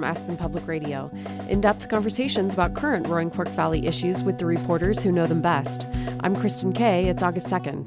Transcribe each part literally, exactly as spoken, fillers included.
from Aspen Public Radio. In-depth conversations about current Roaring Fork Valley issues with the reporters who know them best. I'm Kristen Kay. It's August second.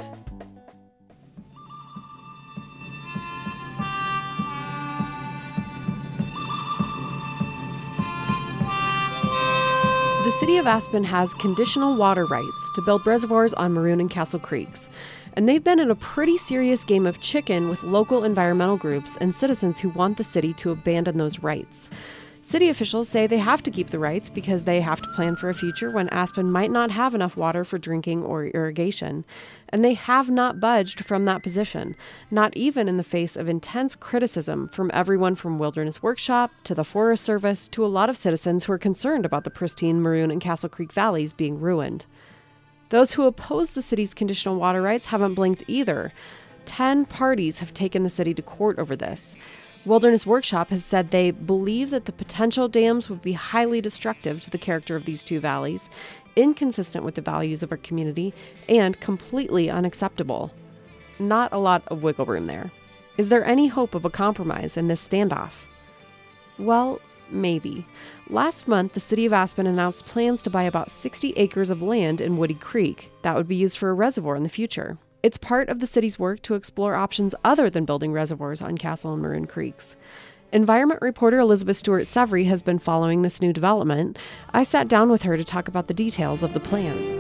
The city of Aspen has conditional water rights to build reservoirs on Maroon and Castle Creeks. And they've been in a pretty serious game of chicken with local environmental groups and citizens who want the city to abandon those rights. City officials say they have to keep the rights because they have to plan for a future when Aspen might not have enough water for drinking or irrigation. And they have not budged from that position, not even in the face of intense criticism from everyone from Wilderness Workshop to the Forest Service to a lot of citizens who are concerned about the pristine Maroon and Castle Creek valleys being ruined. Those who oppose the city's conditional water rights haven't blinked either. Ten parties have taken the city to court over this. Wilderness Workshop has said they believe that the potential dams would be highly destructive to the character of these two valleys, inconsistent with the values of our community, and completely unacceptable. Not a lot of wiggle room there. Is there any hope of a compromise in this standoff? Well, maybe. Last month, the city of Aspen announced plans to buy about sixty acres of land in Woody Creek that would be used for a reservoir in the future. It's part of the city's work to explore options other than building reservoirs on Castle and Maroon Creeks. Environment reporter Elizabeth Stewart-Severy has been following this new development. I sat down with her to talk about the details of the plan.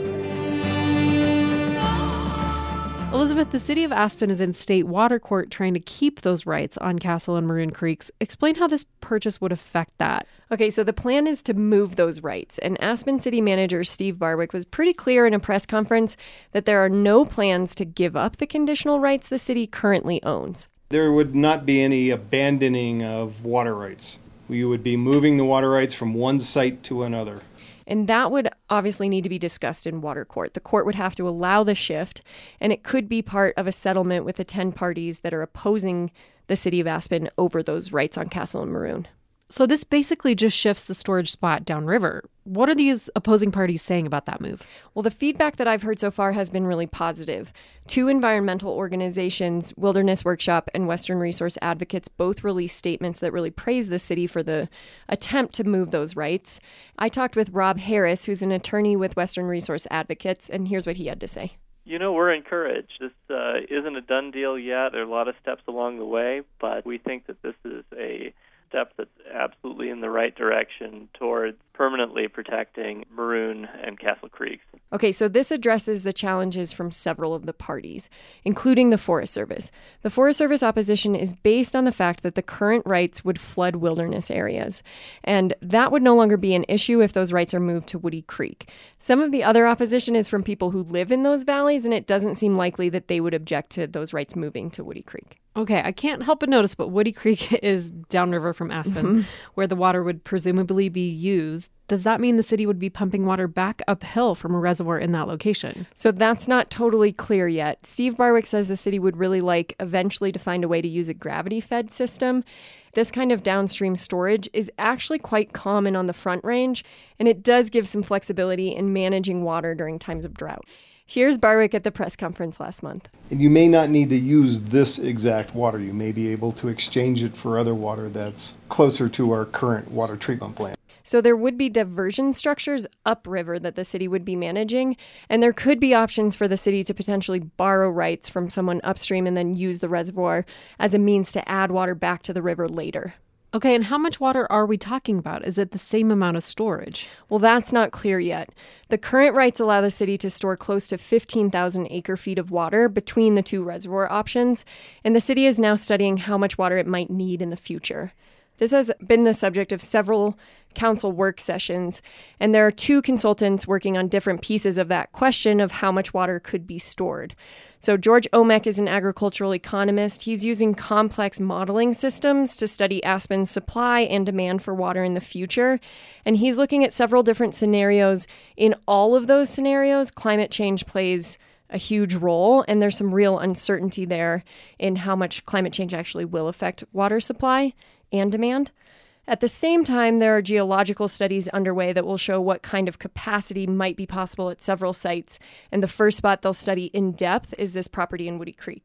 Elizabeth, the city of Aspen is in state water court trying to keep those rights on Castle and Maroon Creeks. Explain how this purchase would affect that. Okay, so the plan is to move those rights, and Aspen City Manager Steve Barwick was pretty clear in a press conference that there are no plans to give up the conditional rights the city currently owns. There would not be any abandoning of water rights. We would be moving the water rights from one site to another. And that would obviously need to be discussed in water court. The court would have to allow the shift, and it could be part of a settlement with the ten parties that are opposing the city of Aspen over those rights on Castle and Maroon. So this basically just shifts the storage spot downriver. What are these opposing parties saying about that move? Well, the feedback that I've heard so far has been really positive. Two environmental organizations, Wilderness Workshop and Western Resource Advocates, both released statements that really praise the city for the attempt to move those rights. I talked with Rob Harris, who's an attorney with Western Resource Advocates, and here's what he had to say. You know, we're encouraged. This uh, isn't a done deal yet. There are a lot of steps along the way, but we think that this is a step that's absolutely in the right direction towards permanently protecting Maroon and Castle Creeks. Okay, so this addresses the challenges from several of the parties, including the Forest Service. The Forest Service opposition is based on the fact that the current rights would flood wilderness areas, and that would no longer be an issue if those rights are moved to Woody Creek. Some of the other opposition is from people who live in those valleys, and it doesn't seem likely that they would object to those rights moving to Woody Creek. Okay, I can't help but notice, but Woody Creek is downriver from Aspen, mm-hmm. where the water would presumably be used. Does that mean the city would be pumping water back uphill from a reservoir in that location? So that's not totally clear yet. Steve Barwick says the city would really like eventually to find a way to use a gravity-fed system. This kind of downstream storage is actually quite common on the Front Range, and it does give some flexibility in managing water during times of drought. Here's Barwick at the press conference last month. And you may not need to use this exact water. You may be able to exchange it for other water that's closer to our current water treatment plant. So there would be diversion structures upriver that the city would be managing, and there could be options for the city to potentially borrow rights from someone upstream and then use the reservoir as a means to add water back to the river later. Okay, and how much water are we talking about? Is it the same amount of storage? Well, that's not clear yet. The current rights allow the city to store close to fifteen thousand acre-feet of water between the two reservoir options, and the city is now studying how much water it might need in the future. This has been the subject of several council work sessions, and there are two consultants working on different pieces of that question of how much water could be stored. So George Omek is an agricultural economist. He's using complex modeling systems to study Aspen's supply and demand for water in the future, and he's looking at several different scenarios. In all of those scenarios, climate change plays a huge role, and there's some real uncertainty there in how much climate change actually will affect water supply and demand. At the same time, there are geological studies underway that will show what kind of capacity might be possible at several sites, and the first spot they'll study in depth is this property in Woody Creek.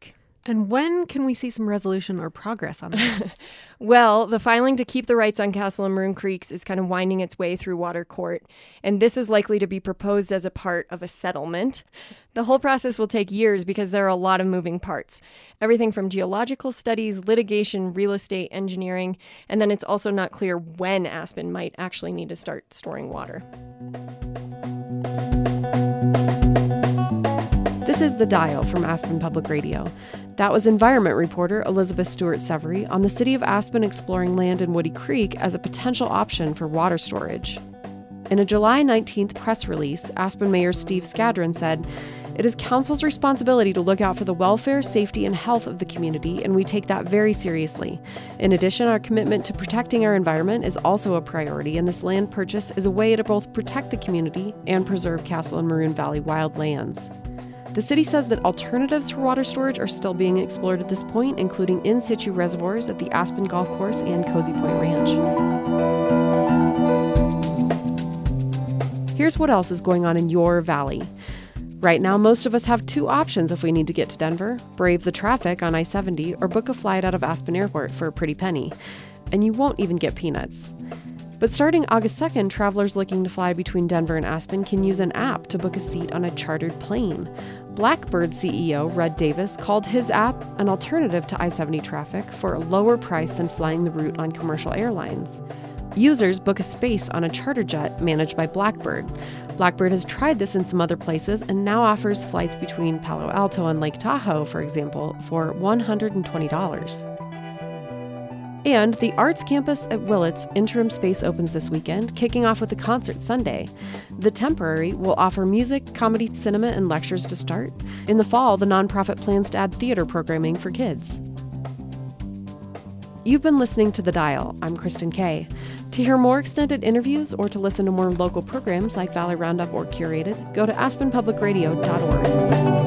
And when can we see some resolution or progress on this? Well, the filing to keep the rights on Castle and Maroon Creeks is kind of winding its way through Water Court, and this is likely to be proposed as a part of a settlement. The whole process will take years because there are a lot of moving parts. Everything from geological studies, litigation, real estate, engineering, and then it's also not clear when Aspen might actually need to start storing water. This is The Dial from Aspen Public Radio. That was environment reporter Elizabeth Stewart-Severy on the city of Aspen exploring land in Woody Creek as a potential option for water storage. In a July nineteenth press release, Aspen Mayor Steve Skadron said, "It is council's responsibility to look out for the welfare, safety, and health of the community, and we take that very seriously. In addition, our commitment to protecting our environment is also a priority, and this land purchase is a way to both protect the community and preserve Castle and Maroon Valley wildlands." The city says that alternatives for water storage are still being explored at this point, including in situ reservoirs at the Aspen Golf Course and Cozy Point Ranch. Here's what else is going on in your valley. Right now, most of us have two options if we need to get to Denver: brave the traffic on I seventy or book a flight out of Aspen Airport for a pretty penny. And you won't even get peanuts. But starting August second, travelers looking to fly between Denver and Aspen can use an app to book a seat on a chartered plane. Blackbird C E O Red Davis called his app an alternative to I seventy traffic for a lower price than flying the route on commercial airlines. Users book a space on a charter jet managed by Blackbird. Blackbird has tried this in some other places and now offers flights between Palo Alto and Lake Tahoe, for example, for one hundred twenty dollars. And the Arts Campus at Willits interim space opens this weekend, kicking off with a concert Sunday. The temporary will offer music, comedy, cinema, and lectures to start. In the fall, the nonprofit plans to add theater programming for kids. You've been listening to The Dial. I'm Kristen Kay. To hear more extended interviews or to listen to more local programs like Valley Roundup or Curated, go to aspen public radio dot org.